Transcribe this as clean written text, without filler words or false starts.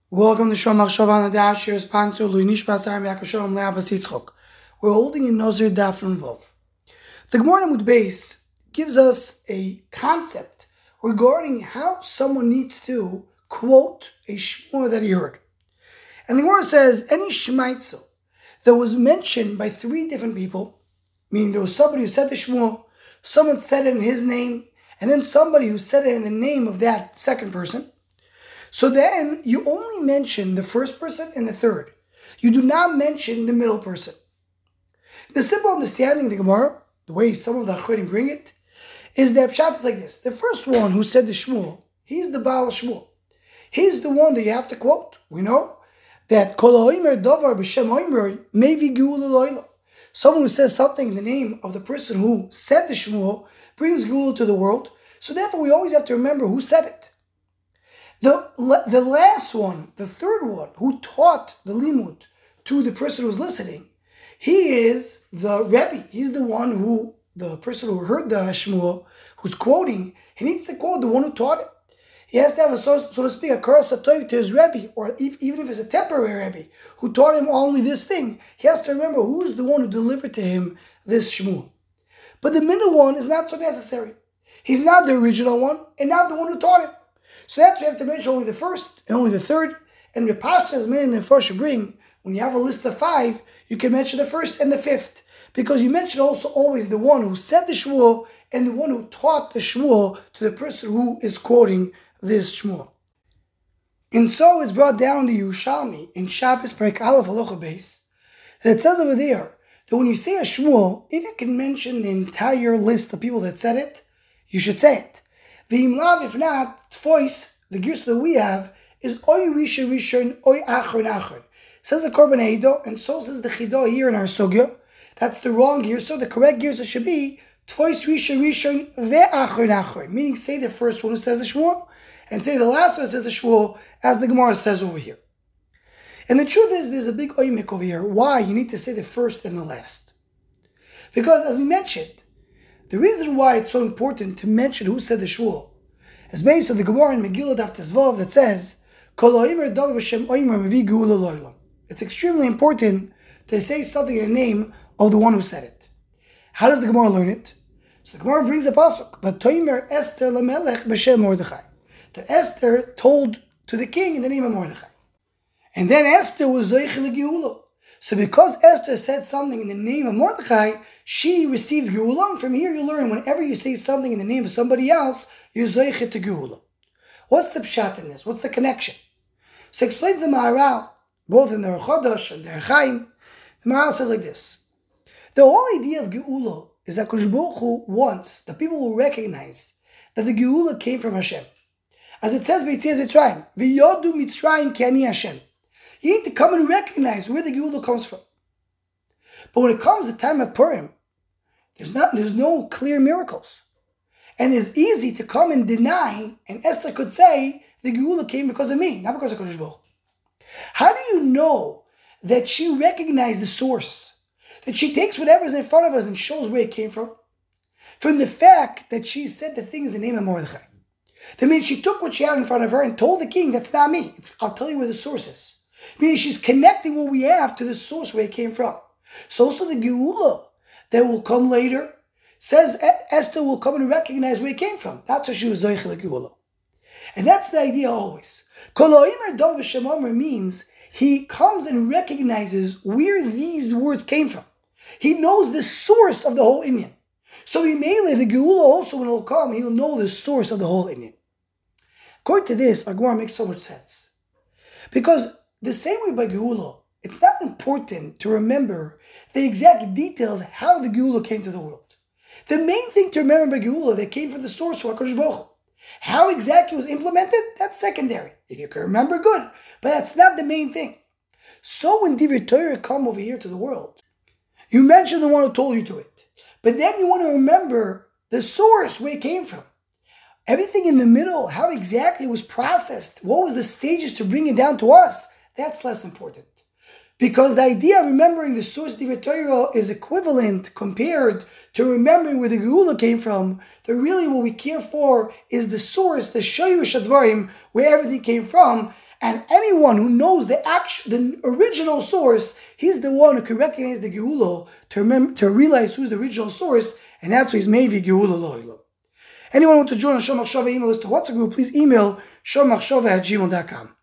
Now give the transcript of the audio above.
Welcome to Shom Machshava Nadav, Shir sponsor Lui Nishbas Aram Yakashom Le'Abbas Yitzchok. We're holding in Nazir Daf and Vov. The Gemara Amud Beis gives us a concept regarding how someone needs to quote a shmur that he heard. And the Gemara says, any shmaitzel that was mentioned by three different people, meaning there was somebody who said the shmur, someone said it in his name, and then somebody who said it in the name of that second person. So then you only mention the first person and the third. You do not mention the middle person. The simple understanding of the Gemara, the way some of the Acharonim bring it, is that Pshat is like this. The first one who said the Shmuel, he's the Baal Shmuel. He's the one that you have to quote. We know that Kol ha'omer davar b'shem ha'omer mevi geula lo'olam. Someone who says something in the name of the person who said the Shmuel brings geula to the world. So therefore we always have to remember who said it. The last one, the third one, who taught the limud to the person who's listening, he is the Rebbe. He's the one who, the person who heard the Shmuel, who's quoting, he needs to quote the one who taught it. He has to have, so to speak, a karas hatov to his Rebbe, or even if it's a temporary Rebbe, who taught him only this thing, he has to remember who's the one who delivered to him this Shmuel. But the middle one is not so necessary. He's not the original one, and not the one who taught him. So that's why you have to mention only the first and only the third. And the Pashta, as many in the Mepharshim bring, when you have a list of 5, you can mention the first and the fifth. Because you mention also always the one who said the Shmuel and the one who taught the Shmuel to the person who is quoting this Shmuel. And so it's brought down in the Yerushalmi in Shabbos Perek Aleph Halacha Beis that it says over there that when you say a Shmuel, if you can mention the entire list of people that said it, you should say it. If not, twice, the gears that we have is Oy Rishon Rishon, Oy Achron Achron. Says the Korban Eido, and so says the Chidah here in our Sugya. That's the wrong gear. So the correct gears should be twice Rishon Rishon Ve'achron Achron. Meaning say the first one who says the Shmuel, and say the last one that says the Shmuel, as the Gemara says over here. And the truth is, there's a big oymik over here. Why you need to say the first and the last? Because as we mentioned, the reason why it's so important to mention who said the Shmuel is based on the Gemara in Megillah Daf Tezvav that says, Kol ha'omer davar b'shem ha'omer mevi geula lo'olam. It's extremely important to say something in the name of the one who said it. How does the Gemara learn it? So the Gemara brings a pasuk, V'tomer Esther lamelech b'shem Mordechai. That Esther told to the king in the name of Mordechai. And then Esther was zoiche l'geula. So because Esther said something in the name of Mordechai, she received Geula. From here you learn whenever you say something in the name of somebody else, you're Zoichet to Geula. What's the pshat in this? What's the connection? So explains the Maharal, both in the Chodosh and the Rechaim. The Maharal says like this. The whole idea of Geula is that Kodesh Baruch Hu wants that people will recognize that the Geula came from Hashem. As it says, B'Yetzias Mitzrayim, V'yodu Mitzrayim ki ani Hashem. You need to come and recognize where the Geula comes from. But when it comes to the time of Purim, there's no clear miracles. And it's easy to come and deny, and Esther could say, the Geula came because of me, not because of Kodesh Baruch Hu. How do you know that she recognized the source? That she takes whatever's in front of us and shows where it came from? From the fact that she said the things in the name of Mordechai. That means she took what she had in front of her and told the king, that's not me. I'll tell you where the source is. Meaning she's connecting what we have to the source where it came from. So also the Geula that will come later says Esther will come and recognize where it came from. That's why she was Zoich Geula. And that's the idea always. Kol ha'omer davar b'shem ha'omer means he comes and recognizes where these words came from. He knows the source of the whole Inyan. So mainly the Geula also when he'll come, he'll know the source of the whole Inyan. According to this, our Gemara makes so much sense. Because the same way by Geula, it's not important to remember the exact details how the Geula came to the world. The main thing to remember by Geula, that came from the source of HaKadosh Baruch Hu. How exactly it was implemented, that's secondary. If you can remember, good. But that's not the main thing. So when Divrei Torah come over here to the world, you mention the one who told you to it. But then you want to remember the source, where it came from. Everything in the middle, how exactly it was processed, what was the stages to bring it down to us, that's less important. Because the idea of remembering the source of Divrei Torah is equivalent compared to remembering where the Geula came from. That really what we care for is the source, the Shoyrish Advarim, where everything came from, And anyone who knows the original source, he's the one who can recognize the Geula to realize who's the original source, and that's why he's Mevi Geula Lo'ilo. Anyone want to join the Shor Machshava email list to WhatsApp group, please email shormachshava@gmail.com.